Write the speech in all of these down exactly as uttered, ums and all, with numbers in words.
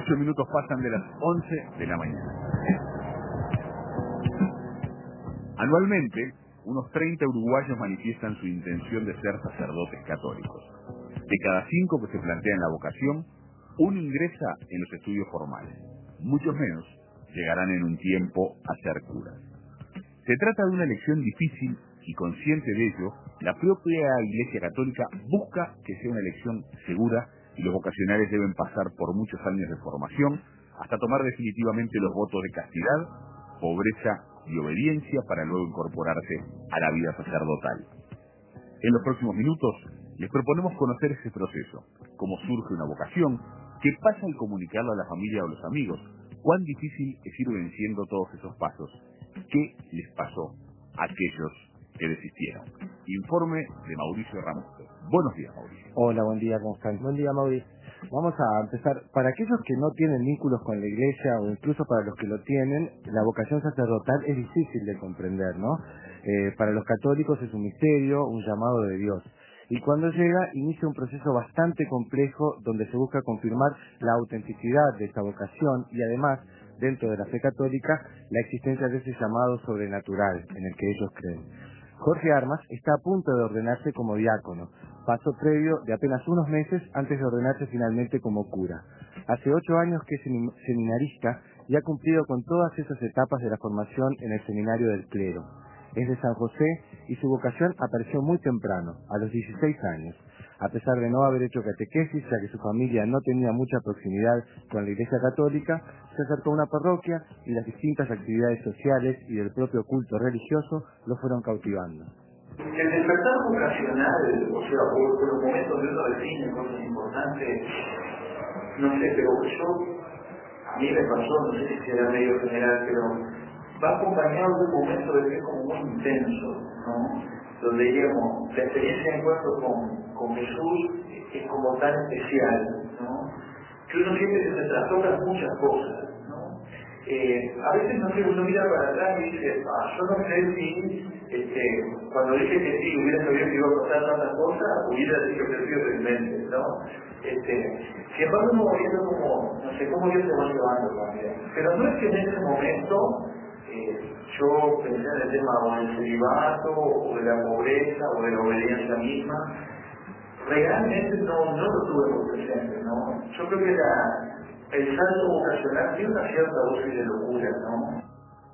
Ocho minutos pasan de las once de la mañana. Anualmente, unos treinta uruguayos manifiestan su intención de ser sacerdotes católicos. De cada cinco que se plantean la vocación, uno ingresa en los estudios formales. Muchos menos llegarán en un tiempo a ser curas. Se trata de una elección difícil y, consciente de ello, la propia Iglesia Católica busca que sea una elección segura y los vocacionales deben pasar por muchos años de formación hasta tomar definitivamente los votos de castidad, pobreza y obediencia para luego incorporarse a la vida sacerdotal. En los próximos minutos les proponemos conocer ese proceso, cómo surge una vocación, qué pasa al comunicarlo a la familia o los amigos, cuán difícil es ir venciendo todos esos pasos, qué les pasó a aquellos que desistieron. Informe de Mauricio Ramos. Buenos días, Mauricio. Hola, buen día, ¿cómo están? Buen día, Mauricio. Vamos a empezar. Para aquellos que no tienen vínculos con la iglesia o incluso para los que lo tienen, la vocación sacerdotal es difícil de comprender, ¿no? Eh, para los católicos es un misterio, un llamado de Dios. Y cuando llega, inicia un proceso bastante complejo donde se busca confirmar la autenticidad de esta vocación y además, dentro de la fe católica, la existencia de ese llamado sobrenatural en el que ellos creen. Jorge Armas está a punto de ordenarse como diácono, paso previo de apenas unos meses antes de ordenarse finalmente como cura. Hace ocho años que es seminarista y ha cumplido con todas esas etapas de la formación en el seminario del clero. Es de San José y su vocación apareció muy temprano, a los dieciséis años. A pesar de no haber hecho catequesis, ya que su familia no tenía mucha proximidad con la Iglesia Católica, se acercó a una parroquia y las distintas actividades sociales y del propio culto religioso lo fueron cautivando. El despertar vocacional, o sea, por, por los momentos de uno define cosas importantes, no sé, pero yo, a mí me pasó, no sé si era medio general, pero va acompañado de un momento de que es como muy intenso, ¿no? Donde, digamos, la experiencia de encuentro con, con Jesús es como tan especial, ¿no? Que uno siente que se trastocan muchas cosas, ¿no? Eh, a veces, no sé, uno mira para atrás y dice, ah, yo no sé si este, cuando dije que sí, hubiera sabido que iba a pasar tantas cosas, hubiera dicho que sí realmente, ¿no? Este, sin embargo, uno va viendo como, no sé, cómo Dios se va llevando también. Pero no es que en ese momento eh, yo pensé en el tema o del celibato, o de la pobreza, o de la obediencia misma. Realmente no, no lo tuve muy presente, ¿no? Yo creo que la, el salto vocacional tiene una cierta dosis de locura, ¿no?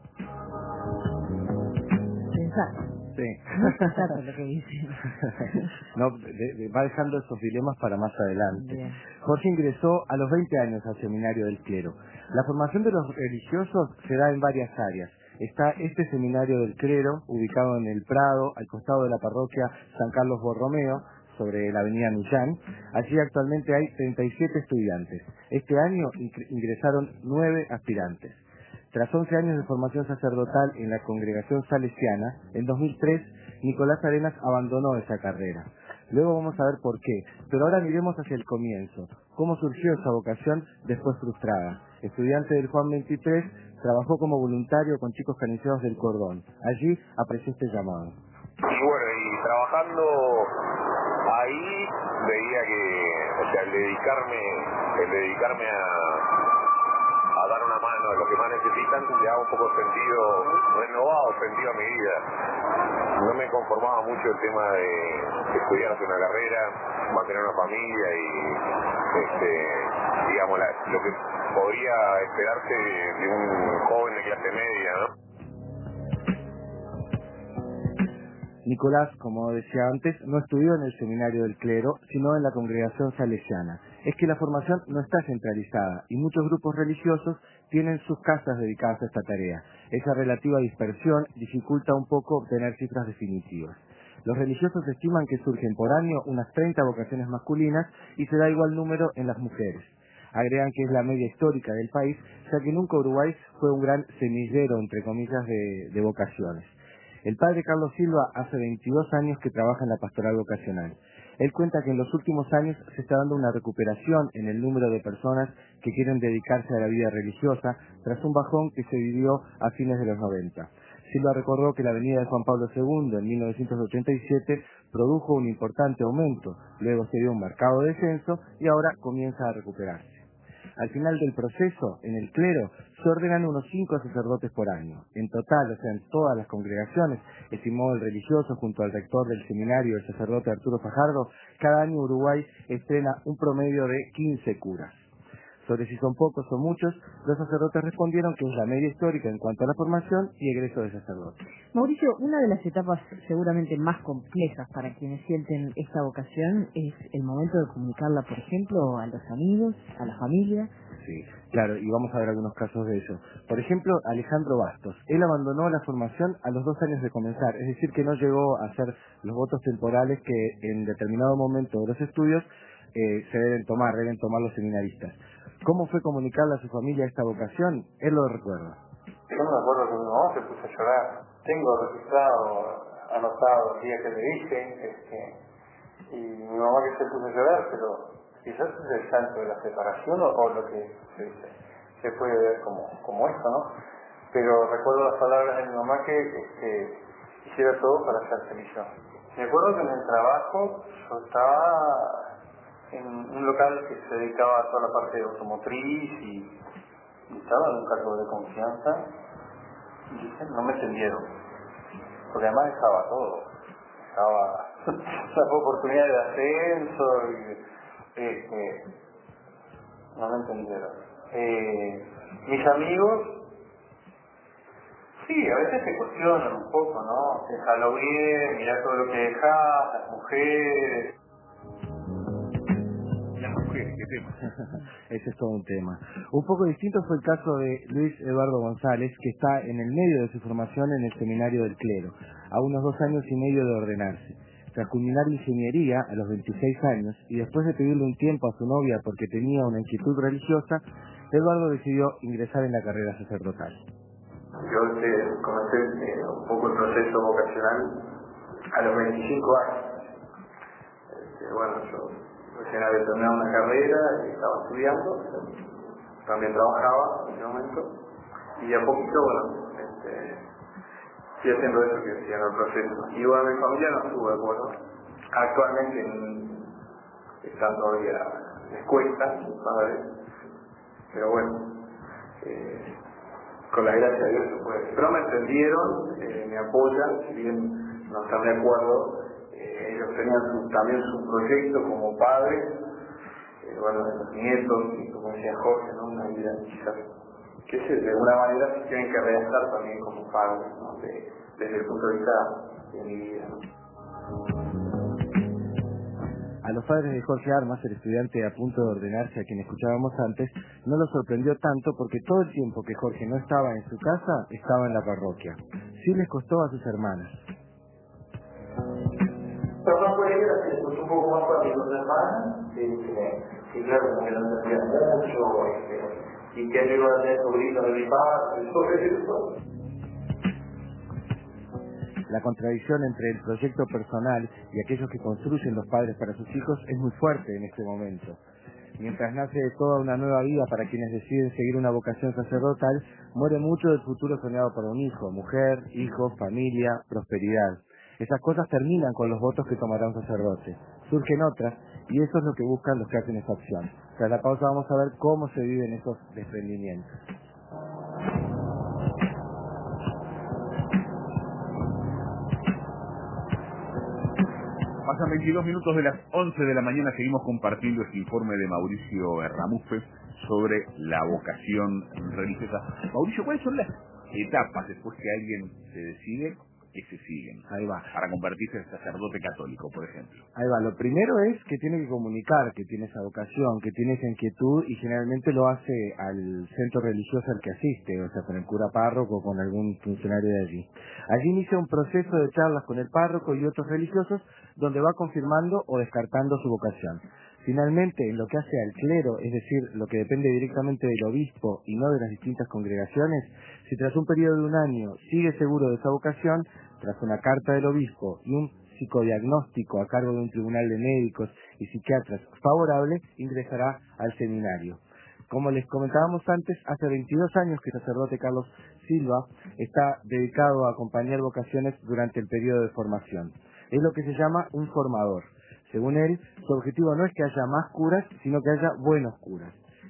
Pensar. Sí. No pensar lo que dicen. No, de, de, va dejando esos dilemas para más adelante. Bien. Jorge ingresó a los veinte años al seminario del clero. La formación de los religiosos se da en varias áreas. Está este seminario del clero, ubicado en el Prado, al costado de la parroquia San Carlos Borromeo, sobre la avenida Millán. Allí actualmente hay treinta y siete estudiantes. Este año ingresaron nueve aspirantes. Tras once años de formación sacerdotal en la congregación salesiana, en dos mil tres, Nicolás Arenas abandonó esa carrera. Luego vamos a ver por qué, pero ahora miremos hacia el comienzo. ¿Cómo surgió esa vocación después frustrada? Estudiante del Juan veintitrés, trabajó como voluntario con chicos caniciados del Cordón. Allí apreció este llamado. Y bueno, y trabajando ahí veía que, o sea, el dedicarme, el dedicarme a, a dar una mano a los que más necesitan, le daba un poco sentido, renovado sentido a mi vida. No me conformaba mucho el tema de, de estudiar una carrera, mantener una familia y, este, digamos, la, lo que podría esperarse de, de un joven de clase media, ¿no? Nicolás, como decía antes, no estudió en el seminario del clero, sino en la congregación salesiana. Es que la formación no está centralizada y muchos grupos religiosos tienen sus casas dedicadas a esta tarea. Esa relativa dispersión dificulta un poco obtener cifras definitivas. Los religiosos estiman que surgen por año unas treinta vocaciones masculinas y se da igual número en las mujeres. Agregan que es la media histórica del país, ya que nunca Uruguay fue un gran semillero, entre comillas, de, de vocaciones. El padre Carlos Silva hace veintidós años que trabaja en la pastoral vocacional. Él cuenta que en los últimos años se está dando una recuperación en el número de personas que quieren dedicarse a la vida religiosa tras un bajón que se vivió a fines de los noventa. Silva recordó que la venida de Juan Pablo segundo en mil novecientos ochenta y siete produjo un importante aumento, luego se dio un marcado descenso y ahora comienza a recuperarse. Al final del proceso, en el clero, se ordenan unos cinco sacerdotes por año. En total, o sea, en todas las congregaciones, estimó el religioso junto al rector del seminario, el sacerdote Arturo Fajardo, cada año Uruguay estrena un promedio de quince curas. Sobre si son pocos o muchos, los sacerdotes respondieron que es la media histórica en cuanto a la formación y egreso de sacerdotes. Mauricio, una de las etapas seguramente más complejas para quienes sienten esta vocación es el momento de comunicarla, por ejemplo, a los amigos, a la familia. Sí, claro, y vamos a ver algunos casos de ello. Por ejemplo, Alejandro Bastos. Él abandonó la formación a los dos años de comenzar, es decir, que no llegó a hacer los votos temporales que en determinado momento de los estudios eh, se deben tomar, deben tomar los seminaristas. ¿Cómo fue comunicarle a su familia esta vocación? Él lo recuerda. Yo me acuerdo que mi mamá se puso a llorar. Tengo registrado, anotado el día que le dije, este, y mi mamá que se puso a llorar, pero quizás es el santo de la separación o, o lo que se, se puede ver como, como esto, ¿no? Pero recuerdo las palabras de mi mamá que este, hiciera todo para ser feliz yo. Me acuerdo que en el trabajo yo estaba en un local que se dedicaba a toda la parte de automotriz y, y estaba en un cargo de confianza y dije, no me entendieron, porque además dejaba todo, dejaba la oportunidad de ascenso y este, no me entendieron. Eh, mis amigos, sí, a veces se cuestionan un poco, ¿no? Déjalo bien, mirá todo lo que dejás, las mujeres. Las mujeres, ¿qué tema? Ese es todo un tema. Un poco distinto fue el caso de Luis Eduardo González, que está en el medio de su formación en el seminario del clero, a unos dos años y medio de ordenarse. Tras culminar ingeniería a los veintiséis años y después de pedirle un tiempo a su novia porque tenía una inquietud religiosa, Eduardo decidió ingresar en la carrera sacerdotal. Yo eh, comencé eh, un poco el proceso vocacional a los veinticinco años. Este, bueno, yo recién había terminado una carrera, estaba estudiando, también trabajaba en ese momento, y a poquito, bueno, este, fui haciendo eso que decía en el proceso. Y bueno, mi familia no estuvo de acuerdo. Actualmente en, están todavía, les cuesta, sus padres, pero bueno, eh, con la gracia de Dios se puede. Pero me entendieron, eh, me apoyan, si bien no están de acuerdo, eh, ellos tenían su, también su proyecto como padres, eh, bueno, de los nietos, y como decía Jorge, ¿no? Una vida quizás, que se, de alguna manera se tienen que realizar también como padres, ¿no? De, desde el punto de vista de mi vida, ¿no? A los padres de Jorge Armas, el estudiante a punto de ordenarse a quien escuchábamos antes, no los sorprendió tanto porque todo el tiempo que Jorge no estaba en su casa, estaba en la parroquia. Sí les costó a sus hermanas. Pero no puede ir así, pues un poco más para mis dos hermanas, que, que, que claro, como que no entendían mucho, este, y que yo iba a tener sobrinos de mi padre, y todo eso. La contradicción entre el proyecto personal y aquellos que construyen los padres para sus hijos es muy fuerte en este momento. Mientras nace toda una nueva vida para quienes deciden seguir una vocación sacerdotal, muere mucho del futuro soñado para un hijo, mujer, hijo, familia, prosperidad. Esas cosas terminan con los votos que tomará un sacerdote. Surgen otras, y eso es lo que buscan los que hacen esa opción. Tras la pausa vamos a ver cómo se viven esos desprendimientos. Pasan veintidós minutos de las once de la mañana, seguimos compartiendo este informe de Mauricio Erramufe sobre la vocación religiosa. Mauricio, ¿cuáles son las etapas después que alguien se decide que se siguen? Ahí va. Para convertirse en sacerdote católico, por ejemplo. Ahí va. Lo primero es que tiene que comunicar que tiene esa vocación, que tiene esa inquietud, y generalmente lo hace al centro religioso al que asiste, o sea, con el cura párroco o con algún funcionario de allí. Allí inicia un proceso de charlas con el párroco y otros religiosos donde va confirmando o descartando su vocación. Finalmente, en lo que hace al clero, es decir, lo que depende directamente del obispo y no de las distintas congregaciones, si tras un periodo de un año sigue seguro de esa vocación, tras una carta del obispo y un psicodiagnóstico a cargo de un tribunal de médicos y psiquiatras favorable, ingresará al seminario. Como les comentábamos antes, hace veintidós años que el sacerdote Carlos Silva está dedicado a acompañar vocaciones durante el periodo de formación. Es lo que se llama un formador. Según él, su objetivo no es que haya más curas, sino que haya buenos curas.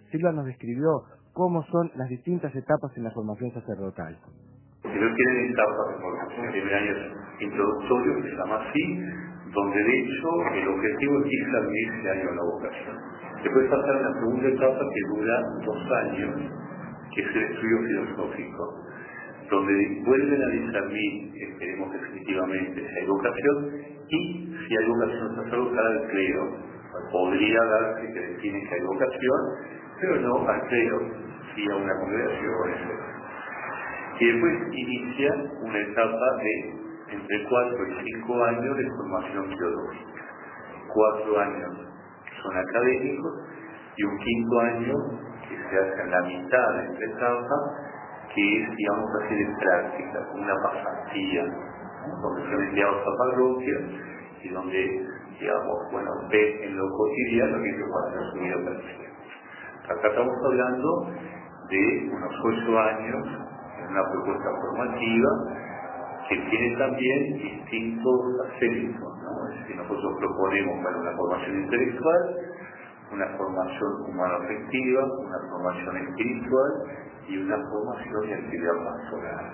Silva nos describió cómo son las distintas etapas en la formación sacerdotal. Pero tienen etapas de formación. El primer año es introductorio, que se llama así, donde de hecho el objetivo es irse a vivir ese año a la vocación. Después pasar a la segunda etapa que dura dos años, que es el estudio filosófico, donde vuelven a discernir, esperemos definitivamente, si hay vocación, y si hay vocación sacerdotal al clero. Podría darse que define que hay vocación, pero no al clero, sí a una congregación, etcétera. Y después inicia una etapa de entre cuatro y cinco años de formación teológica. Cuatro años son académicos y un quinto año que se hace en la mitad de esta etapa, que es, digamos así, de práctica, una pasantía, donde son enviados a parroquias y donde, digamos, bueno, ve en lo cotidiano que ellos van a hacer su vida perfecta. Acá estamos hablando de unos ocho años en una propuesta formativa que tiene también distintos acésitos, ¿no? Es decir, nosotros proponemos para una formación intelectual, una formación humano-afectiva, una formación espiritual y una formación de actividad pastoral.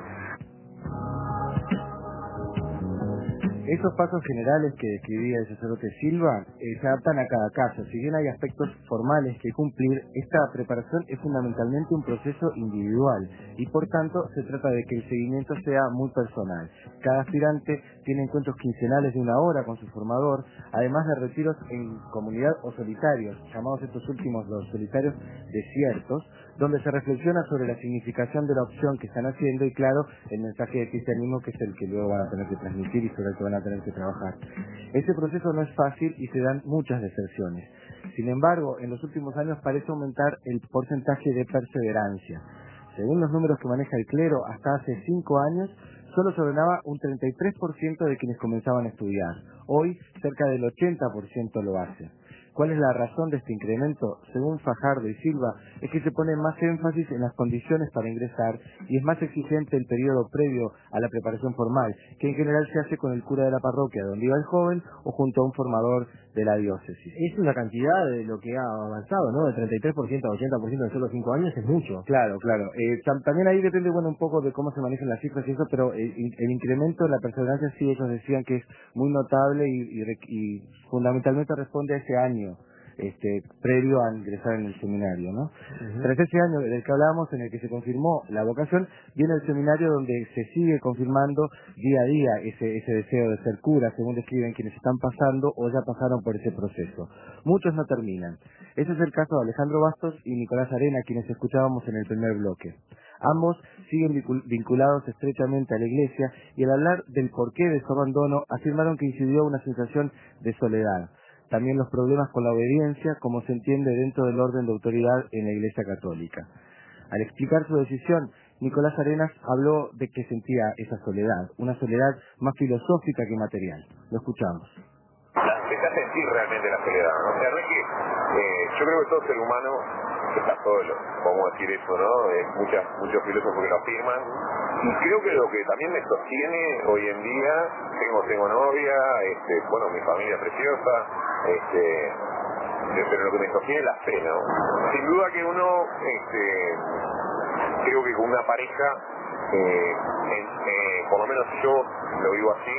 Esos pasos generales que describía el sacerdote Silva eh, se adaptan a cada caso. Si bien hay aspectos formales que cumplir, esta preparación es fundamentalmente un proceso individual y por tanto se trata de que el seguimiento sea muy personal. Cada aspirante tiene encuentros quincenales de una hora con su formador, además de retiros en comunidad o solitarios, llamados estos últimos los solitarios desiertos, donde se reflexiona sobre la significación de la opción que están haciendo y, claro, el mensaje de cristianismo que es el que luego van a tener que transmitir y sobre el que van a tener que trabajar. Ese proceso no es fácil y se dan muchas deserciones. Sin embargo, en los últimos años parece aumentar el porcentaje de perseverancia. Según los números que maneja el clero, hasta hace cinco años, solo se ordenaba un treinta y tres por ciento de quienes comenzaban a estudiar. Hoy, cerca del ochenta por ciento lo hace. ¿Cuál es la razón de este incremento? Según Fajardo y Silva, es que se pone más énfasis en las condiciones para ingresar y es más exigente el periodo previo a la preparación formal, que en general se hace con el cura de la parroquia donde iba el joven o junto a un formador de la diócesis. Es una cantidad de lo que ha avanzado, ¿no? De treinta y tres por ciento a ochenta por ciento en solo cinco años es mucho. Claro, claro. Eh, tam también ahí depende, bueno, un poco de cómo se manejan las cifras y eso, pero el, el incremento en la perseverancia sí, ellos decían que es muy notable y, y, y fundamentalmente responde a ese año Este, previo a ingresar en el seminario, ¿no? Uh-huh. Tras ese año del que hablábamos, en el que se confirmó la vocación, viene el seminario donde se sigue confirmando día a día ese, ese deseo de ser cura, según describen quienes están pasando o ya pasaron por ese proceso. Muchos no terminan. Ese es el caso de Alejandro Bastos y Nicolás Arena, quienes escuchábamos en el primer bloque. Ambos siguen vinculados estrechamente a la Iglesia y al hablar del porqué de su abandono, afirmaron que incidió una sensación de soledad. También los problemas con la obediencia, como se entiende dentro del orden de autoridad en la Iglesia Católica. Al explicar su decisión, Nicolás Arenas habló de que sentía esa soledad, una soledad más filosófica que material. Lo escuchamos. La, se hace sentir realmente la soledad, ¿no? O sea, no es que, eh, yo creo que todo ser humano está solo, podemos decir eso, ¿no? Eh, muchas, muchos filósofos que lo afirman. Y creo que lo que también me sostiene hoy en día, tengo, tengo novia, este, bueno, mi familia preciosa, este, pero lo que me sostiene es la fe, ¿no? Sin duda que uno, este, creo que con una pareja, eh, en, eh, por lo menos yo lo vivo así,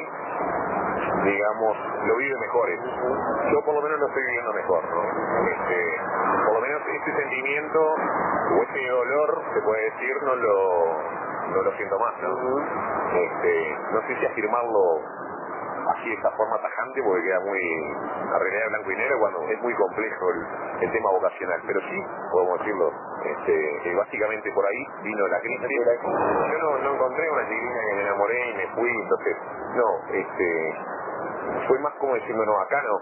digamos, lo vive mejores. Yo por lo menos lo estoy viviendo mejor, ¿no? Este, por lo menos ese sentimiento o ese dolor, se puede decir, no lo, no lo siento más, ¿no? Este, no sé si afirmarlo así de esta forma tajante porque queda muy a realidad de blanco y negro cuando es muy complejo el, el tema vocacional, pero sí podemos decirlo, este, que básicamente por ahí vino la crisis. Yo no, no encontré una chiquilina que me enamoré y me fui, entonces no, este, fue más como diciendo no, acá no.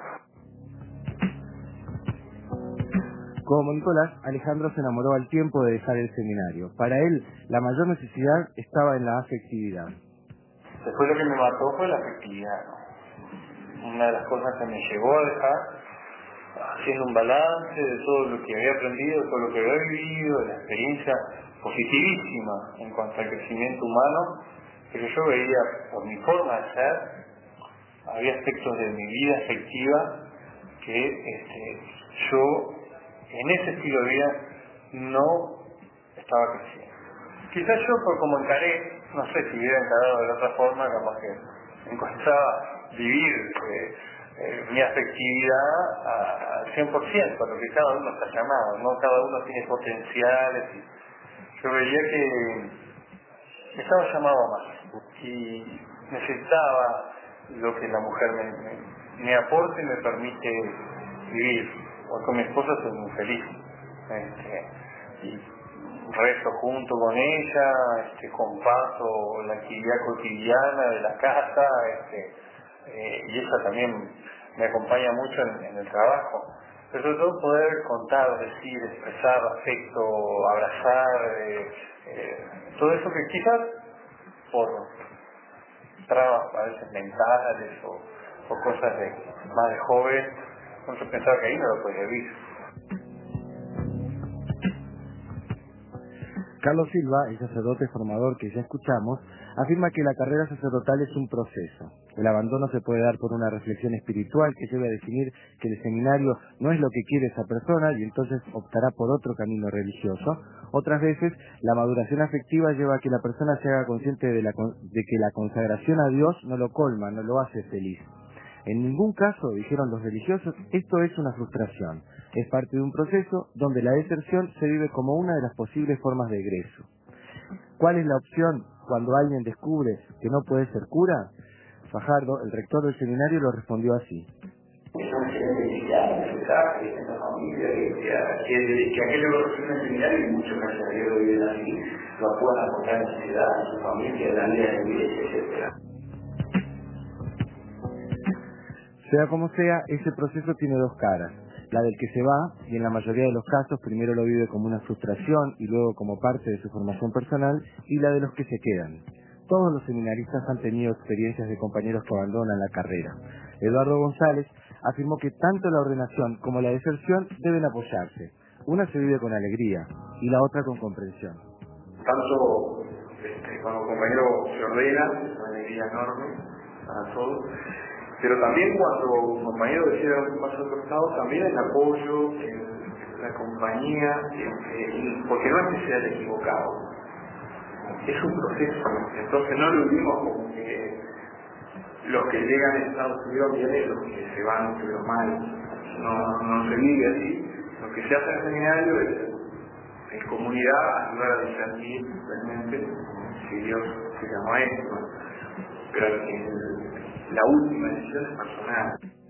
Como Nicolás, Alejandro se enamoró al tiempo de dejar el seminario. Para él, la mayor necesidad estaba en la afectividad. Después lo que me mató fue la afectividad, ¿no? Una de las cosas que me llevó a dejar, haciendo un balance de todo lo que había aprendido, de todo lo que había vivido, de la experiencia positivísima en cuanto al crecimiento humano, pero yo veía, por mi forma de ser, había aspectos de mi vida afectiva que este, yo, en ese estilo de vida, no estaba creciendo. Quizás yo, por como encaré, no sé si hubiera encarado de la otra forma, capaz que encontraba vivir eh, eh, mi afectividad a- al cien por ciento, a lo que cada uno está llamado, ¿no? Cada uno tiene potenciales y yo veía que estaba llamado a más y necesitaba lo que la mujer me, me, me aporte y me permite vivir. Porque con mi esposa soy muy feliz. Este, y rezo junto con ella, este, comparto la actividad cotidiana de la casa, este, eh, y ella también me acompaña mucho en, en el trabajo. Pero sobre todo poder contar, decir, expresar afecto, abrazar, eh, eh, todo eso que quizás por trabas a veces mentales o, o cosas de más de joven, uno pensaba que ahí no lo podía vivir. Carlos Silva, el sacerdote formador que ya escuchamos, afirma que la carrera sacerdotal es un proceso. El abandono se puede dar por una reflexión espiritual que lleve a definir que el seminario no es lo que quiere esa persona y entonces optará por otro camino religioso. Otras veces, la maduración afectiva lleva a que la persona se haga consciente de, la, de que la consagración a Dios no lo colma, no lo hace feliz. En ningún caso, dijeron los religiosos, esto es una frustración. Es parte de un proceso donde la deserción se vive como una de las posibles formas de egreso. ¿Cuál es la opción cuando alguien descubre que no puede ser cura? Fajardo, el rector del seminario, lo respondió así. Es un excelente cristiano, que se sabe, que está en la familia, que, que, que aquello lo recibe en el seminario y muchos gracias a Dios lo viven así, lo puedan aportar en la sociedad, en su familia, en la vida de la iglesia, etcétera. Sea como sea, ese proceso tiene dos caras. La del que se va, y en la mayoría de los casos primero lo vive como una frustración y luego como parte de su formación personal, y la de los que se quedan. Todos los seminaristas han tenido experiencias de compañeros que abandonan la carrera. Eduardo González afirmó que tanto la ordenación como la deserción deben apoyarse. Una se vive con alegría y la otra con comprensión. Tanto este, cuando un compañero se ordena, es una alegría enorme para todos, pero también cuando un compañero decide dar un paso al costado, también el apoyo, el, la compañía, el, el, porque no es que sea el equivocado, es un proceso, entonces no lo vivimos como que los que llegan están estuvieron bien y los que se van estuvieron mal, no, no se vive así. Lo que se hace en el seminario es en comunidad ayudar a discernir realmente si Dios se llamó a esto, pero el, la última decisión es personal.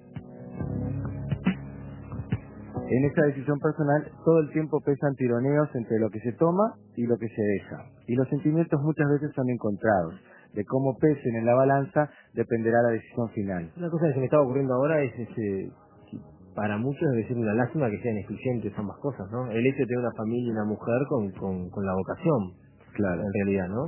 En esa decisión personal, todo el tiempo pesan tironeos entre lo que se toma y lo que se deja. Y los sentimientos muchas veces son encontrados. De cómo pesen en la balanza dependerá la decisión final. Una cosa que se me está ocurriendo ahora es ese, que para muchos debe ser una lástima que sean excluyentes ambas cosas, ¿no? El hecho de tener una familia y una mujer con, con, con la vocación, claro, en realidad, ¿no?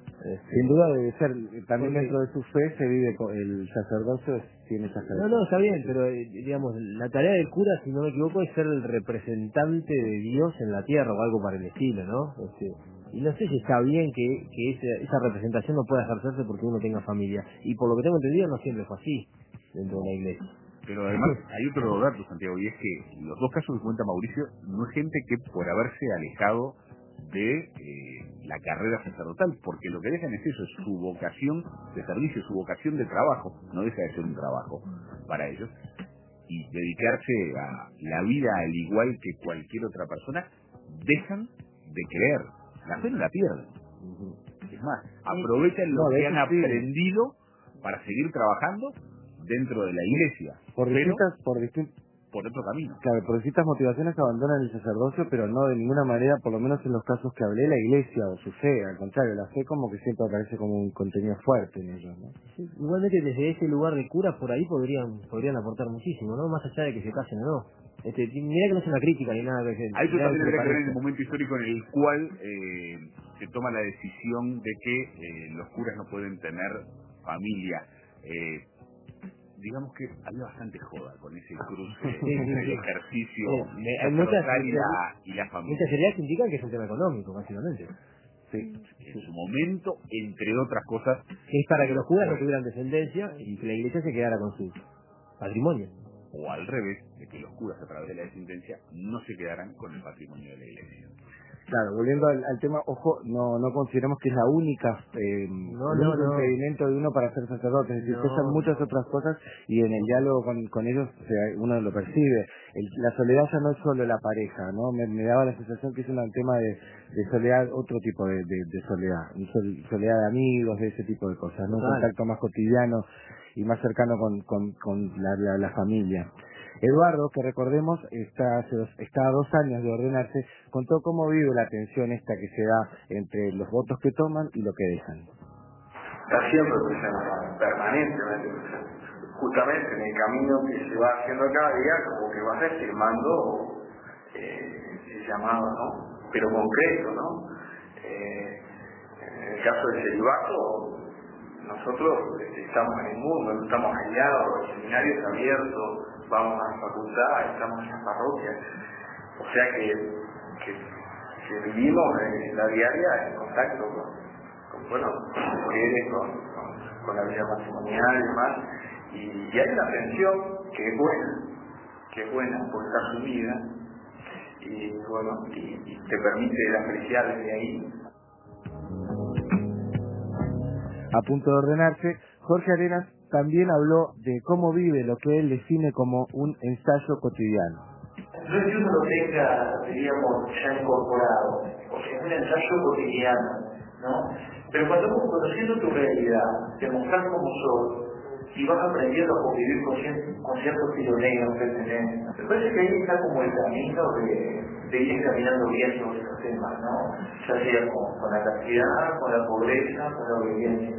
Sin duda debe ser, también Porque, dentro de su fe se vive, con el sacerdocio tiene esa fe. No, no, está bien, pero eh, digamos, la tarea del cura, si no me equivoco, es ser el representante de Dios en la tierra o algo para el estilo, ¿no? Este, y no sé si está bien que, que ese, esa representación no pueda ejercerse porque uno tenga familia. Y por lo que tengo entendido, no siempre fue así dentro de la iglesia. Pero además hay otro dato, Santiago, y es que los dos casos que cuenta Mauricio no es gente que por haberse alejado de eh, la carrera sacerdotal, porque lo que dejan es eso, es su vocación de servicio, su vocación de trabajo, no deja de ser un trabajo para ellos, y dedicarse a la vida al igual que cualquier otra persona, dejan de creer, la fe no la pierden. Es más, aprovechan lo no, que han sí. aprendido para seguir trabajando dentro de la iglesia, por pero distintas, por distintas por otro camino. Claro, por distintas motivaciones abandonan el sacerdocio, pero no de ninguna manera, por lo menos en los casos que hablé, la iglesia o su fe. Al contrario, la fe como que siempre aparece como un contenido fuerte en ellos, ¿no? Sí, igualmente desde ese lugar de cura por ahí podrían podrían aportar muchísimo, ¿no? Más allá de que se casen o no. Este, mira que no es una crítica ni nada que se... Hay que también habría que ver en el parezca. momento histórico en el cual eh, se toma la decisión de que eh, los curas no pueden tener familia. Eh, digamos que había bastante joda con ese cruce entre el ejercicio sí, hay muchas, sacerdotal y la, y la familia. Muchas teorías indican que es un tema económico, básicamente. Sí, en su momento, entre otras cosas... Que es para que los curas no tuvieran descendencia y que la iglesia se quedara con su patrimonio. O al revés, de que los curas a través de la descendencia no se quedaran con el patrimonio de la iglesia. Claro, volviendo al, al tema, ojo, no no consideramos que es la única, eh, No, el no, único no. impedimento de uno para ser sacerdote, es decir, No, pesan muchas no. otras cosas y en el diálogo con, con ellos o sea, uno lo percibe. El- la soledad ya no es solo la pareja, ¿no? Me, me daba la sensación que es un tema de, de soledad, otro tipo de, de, de soledad, un sol- soledad de amigos, de ese tipo de cosas, ¿no? Un Total. contacto más cotidiano y más cercano con, con, con la, la, la familia. Eduardo, que recordemos, está, hace dos, está a dos años de ordenarse, contó cómo vive la tensión esta que se da entre los votos que toman y lo que dejan. Está siempre presente, permanentemente presente. Justamente en el camino que se va haciendo cada día, como que vas firmando eh, el llamado, ¿no? Pero concreto, ¿no? Eh, en el caso del celibato, nosotros este, estamos en el mundo, no estamos aislados, el seminario está abierto, vamos a la facultad, estamos en las parroquias, o sea que, que, que vivimos en la diaria en contacto con, con bueno, con las mujeres, con, con, con la vida matrimonial y demás, y, y hay una tensión que es buena, que es buena porque está sumida, y bueno, y, y te permite la felicidad desde ahí. A punto de ordenarse, Jorge Arenas también habló de cómo vive lo que él define como un ensayo cotidiano. No es que uno lo tenga, diríamos, ya incorporado, o sea, es un ensayo cotidiano, ¿no? Pero cuando vas conociendo tu realidad, te mostrás como sos, y vas aprendiendo a convivir con, cier- con ciertos tironeos que tenés, me parece que ahí está como el camino de, de ir caminando bien sobre esos temas, ¿no? Ya sea con, con la castidad, con la pobreza, con la obediencia.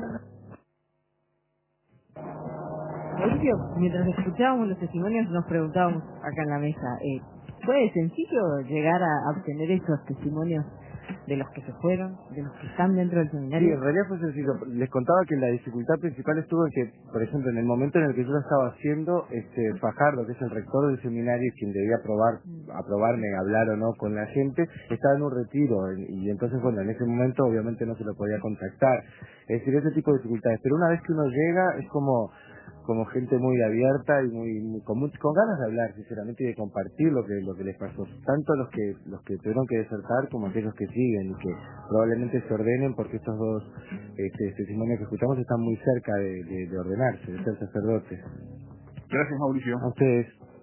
Mauricio, mientras escuchábamos los testimonios nos preguntábamos acá en la mesa, eh, ¿fue sencillo llegar a obtener esos testimonios de los que se fueron, de los que están dentro del Sí, seminario? en realidad fue sencillo. Les contaba que la dificultad principal estuvo en que, por ejemplo, en el momento en el que yo lo estaba haciendo, este Fajardo, que es el rector del seminario, quien debía aprobar, aprobarme, hablar o no con la gente, estaba en un retiro y, y entonces, bueno, en ese momento obviamente no se lo podía contactar. Es decir, ese tipo de dificultades. Pero una vez que uno llega, es como como gente muy abierta y muy, muy con, much- con ganas de hablar sinceramente y de compartir lo que lo que les pasó, tanto los que los que tuvieron que desertar como aquellos que siguen y que probablemente se ordenen, porque estos dos este, testimonios que escuchamos están muy cerca de, de, de ordenarse, de ser sacerdotes. Gracias, Mauricio. A ustedes.